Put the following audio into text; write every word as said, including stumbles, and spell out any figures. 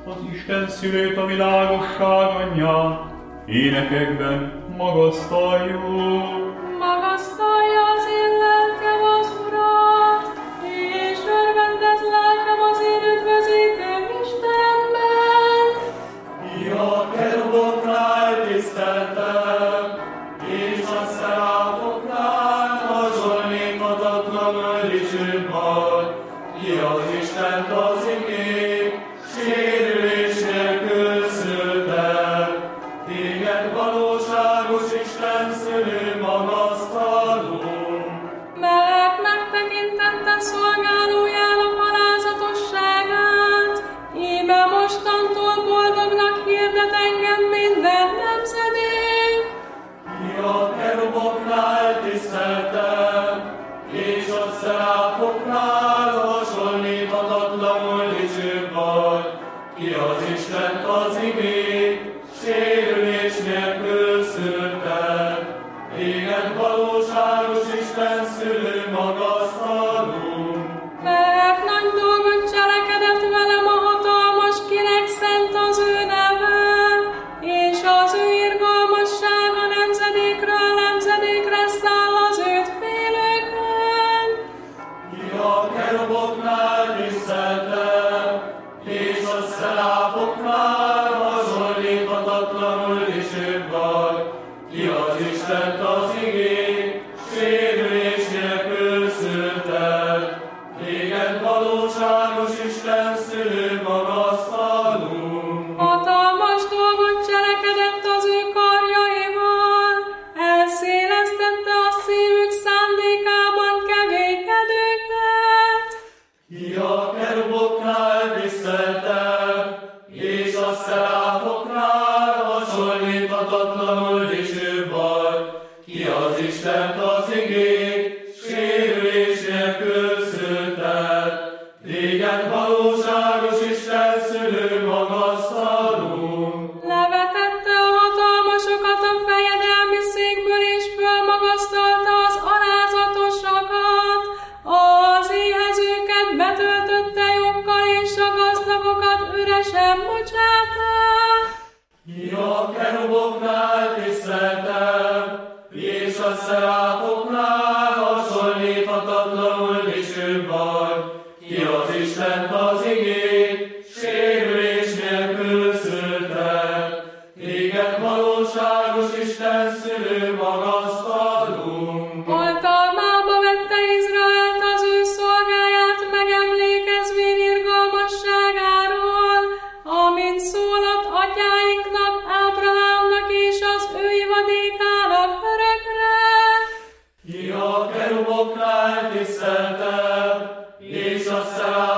az Isten szülőt, a világosság anyját, énekekben magasztaljuk. Magasztalja az én lelkem az Urat, és örvendez lelkem az én üdvözítőm Istenemben. Ja, keruboknál tiszteltem, és a szeráfoknál hasonlíthatatlanul dicsőbb vagy. Ki az Istent az igény, sérülés nélkül szülted. Téged valóságos Isten szülő magasztalunk. Mert megtekintetted szolgálójának alázatosságát, íme mostantól boldognak hirdet engem minden nemzedék. Ja, keruboknál tiszteltem, és a szeráfoknál hasonlíthatatlanul dicsőbb vagy. Ki az Istent az igény, sérülés nélkül szülted. Téged valóságos Isten szülő magasztalunk. Mert nagy dolgot cselekedett velem a hatalmas, kinek szent az ő neve, és az ő irgalmassága nemzedékről nemzedékre száll az őt félőkön. Ja, keruboknál tiszteltem, és a szeráfoknál hasonlíthatatlanul dicsőbb vagy. Ki az Istent az igény, sérülés nélkül szülted. Téged valóságos Isten szülő magasztalunk. Hatalmas dolgot cselekedett az ő karjaival, elszélesztette a szívük szándékában keménykedőket. Ja, keruboknál tiszteltem, és a szeráfoknál hasonlíthatatlanul dicsőbb vagy. Ki az Istent az igény, sérülés nélkül szülted. Téged valóságos Isten szülő magasztalunk. Levetette a hatalmasokat a fejedelmi székből, és fölmagasztalta az alázatosakat. Az éhezőket betöltötte joggal, és a gazdagokat üresen bocsátta. Ja, keruboknál tiszteltem, és a szeráfoknál hasonlíthatatlanul dicsőbb vagy. Ki az Istent az igény, sérülés nélkül szülted. Téged valóságos Isten szülő magasztalunk. Oltalmába vette Izraelt az ő szolgáját, megemlékezvén irgalmasságáról, amit szólott atyáinknak, Ábrahámnak és az ő ivadékának örökre. Ja, keruboknál tiszteltem, és a szeráfoknál